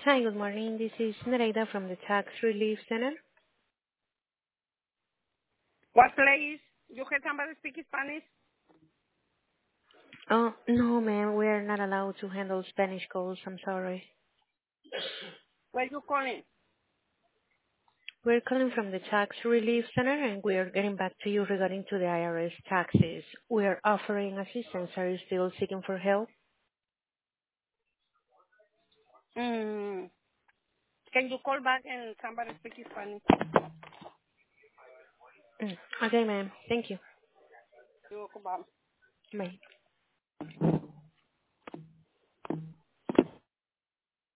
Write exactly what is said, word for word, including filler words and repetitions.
Hi, good morning. This is Nereida from the Tax Relief Center. What place? You have somebody speak Spanish? Oh, no, ma'am, we are not allowed to handle Spanish calls. I'm sorry. Where you calling? We're calling from the Tax Relief Center, and we are getting back to you regarding to the I R S taxes. We are offering assistance. Are you still seeking for help? Mm. Can you call back and somebody speak Spanish? Mm. Okay, ma'am. Thank you. You go back. Bye.